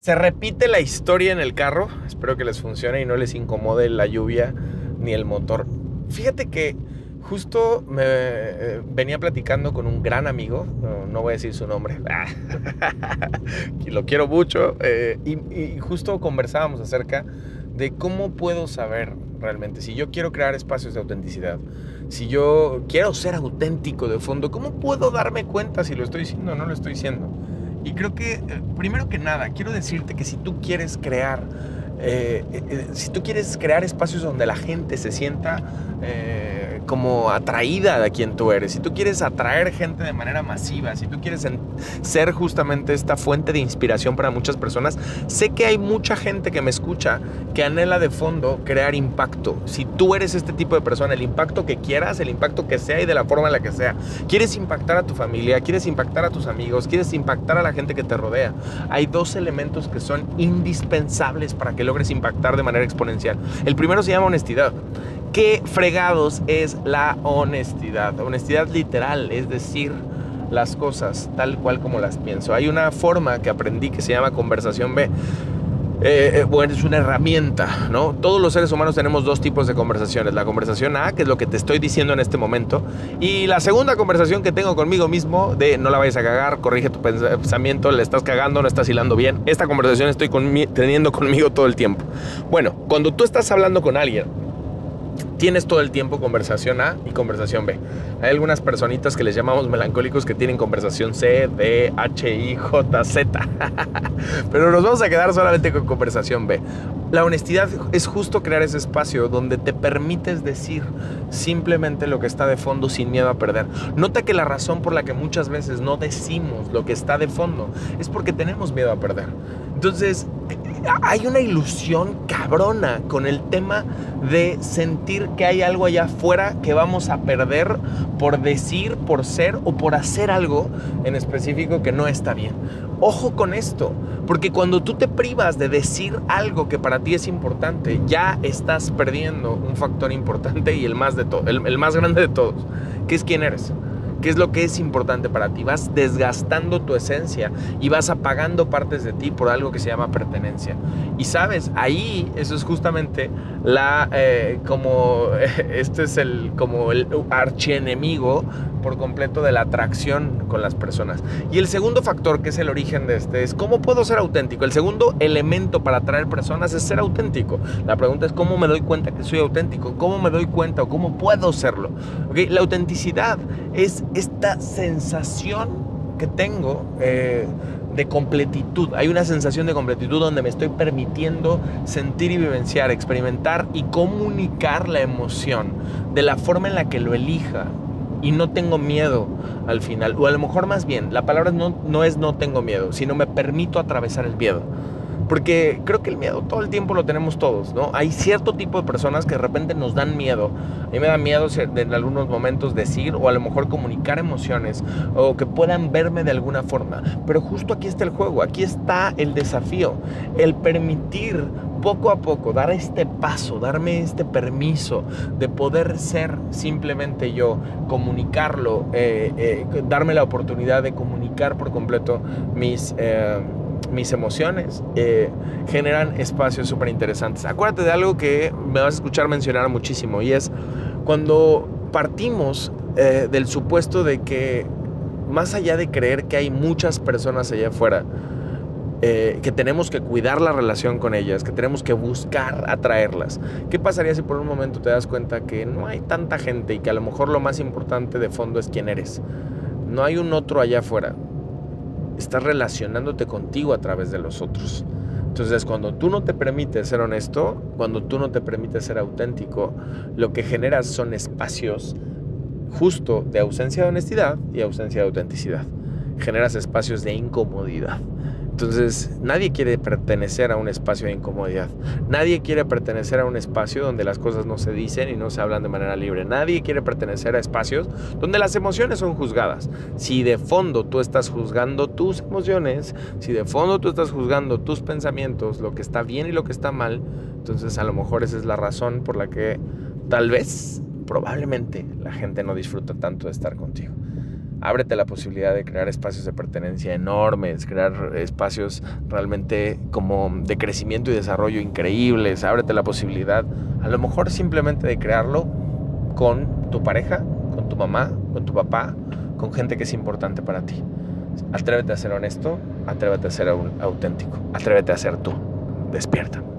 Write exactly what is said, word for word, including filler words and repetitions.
Se repite la historia en el carro. Espero que les funcione y no les incomode la lluvia ni el motor. Fíjate que justo me eh, venía platicando con un gran amigo. No, no voy a decir su nombre. Lo quiero mucho. Eh, y, y justo conversábamos acerca de cómo puedo saber realmente si yo quiero crear espacios de autenticidad, si yo quiero ser auténtico de fondo, ¿cómo puedo darme cuenta si lo estoy diciendo o no lo estoy diciendo? Y creo que, eh, primero que nada, quiero decirte que si tú quieres crear, eh, eh, si tú quieres crear espacios donde la gente se sienta eh, como atraída de quien tú eres, si tú quieres atraer gente de manera masiva, si tú quieres en, ser justamente esta fuente de inspiración para muchas personas, sé que hay mucha gente que me escucha que anhela de fondo crear impacto. Si tú eres este tipo de persona, el impacto que quieras, el impacto que sea y de la forma en la que sea, quieres impactar a tu familia, quieres impactar a tus amigos, quieres impactar a la gente que te rodea, hay dos elementos que son indispensables para que logres impactar de manera exponencial. El primero se llama honestidad. ¿Qué fregados es la honestidad? Honestidad literal, es decir, las cosas tal cual como las pienso. Hay una forma que aprendí que se llama conversación B. Eh, bueno, es una herramienta, ¿no? Todos los seres humanos tenemos dos tipos de conversaciones. La conversación A, que es lo que te estoy diciendo en este momento, y la segunda conversación que tengo conmigo mismo de no la vayas a cagar, corrige tu pensamiento, le estás cagando, no estás hilando bien. Esta conversación estoy conmi- teniendo conmigo todo el tiempo. Bueno, cuando tú estás hablando con alguien, tienes todo el tiempo conversación A y conversación B. Hay algunas personitas que les llamamos melancólicos que tienen conversación C, D, H, I, J, Z. Pero nos vamos a quedar solamente con conversación B. La honestidad es justo crear ese espacio donde te permites decir simplemente lo que está de fondo sin miedo a perder. Nota que la razón por la que muchas veces no decimos lo que está de fondo es porque tenemos miedo a perder. Entonces, hay una ilusión cabrona con el tema de sentir que hay algo allá afuera que vamos a perder por decir, por ser o por hacer algo en específico que no está bien. Ojo con esto, porque cuando tú te privas de decir algo que para ti es importante, ya estás perdiendo un factor importante y el más, de to- el, el más grande de todos, que es quién eres. ¿Qué es lo que es importante para ti? Vas desgastando tu esencia y vas apagando partes de ti por algo que se llama pertenencia. Y sabes, ahí eso es justamente la eh, como este es el como el archienemigo por completo de la atracción con las personas. Y el segundo factor, que es el origen de este, es ¿cómo puedo ser auténtico? El segundo elemento para atraer personas es ser auténtico. La pregunta es ¿cómo me doy cuenta que soy auténtico? ¿Cómo me doy cuenta o cómo puedo serlo? ¿Okay? La autenticidad es esta sensación que tengo eh, de completitud. Hay una sensación de completitud donde me estoy permitiendo sentir y vivenciar, experimentar y comunicar la emoción de la forma en la que lo elija. Y no tengo miedo al final. O a lo mejor más bien, la palabra no, no es no tengo miedo, sino me permito atravesar el miedo. Porque creo que el miedo todo el tiempo lo tenemos todos, ¿no? Hay cierto tipo de personas que de repente nos dan miedo. A mí me da miedo en algunos momentos decir o a lo mejor comunicar emociones o que puedan verme de alguna forma. Pero justo aquí está el juego, aquí está el desafío. El permitir poco a poco, dar este paso, darme este permiso de poder ser simplemente yo, comunicarlo, eh, eh, darme la oportunidad de comunicar por completo mis... Eh, mis emociones, eh, generan espacios súper interesantes. Acuérdate de algo que me vas a escuchar mencionar muchísimo y es cuando partimos eh, del supuesto de que más allá de creer que hay muchas personas allá afuera, eh, que tenemos que cuidar la relación con ellas, que tenemos que buscar atraerlas. ¿Qué pasaría si por un momento te das cuenta que no hay tanta gente y que a lo mejor lo más importante de fondo es quién eres? No hay un otro allá afuera. Estás relacionándote contigo a través de los otros. Entonces, cuando tú no te permites ser honesto, cuando tú no te permites ser auténtico, lo que generas son espacios justo de ausencia de honestidad y ausencia de autenticidad. Generas espacios de incomodidad. Entonces, nadie quiere pertenecer a un espacio de incomodidad. Nadie quiere pertenecer a un espacio donde las cosas no se dicen y no se hablan de manera libre. Nadie quiere pertenecer a espacios donde las emociones son juzgadas. Si de fondo tú estás juzgando tus emociones, si de fondo tú estás juzgando tus pensamientos, lo que está bien y lo que está mal, entonces a lo mejor esa es la razón por la que tal vez, probablemente, la gente no disfruta tanto de estar contigo. ábrete la posibilidad de crear espacios de pertenencia enormes, crear espacios realmente como de crecimiento y desarrollo increíbles. Ábrete la posibilidad, a lo mejor simplemente de crearlo con tu pareja, con tu mamá, con tu papá, con gente que es importante para ti. Atrévete a ser honesto, atrévete a ser auténtico, atrévete a ser tú. Despierta.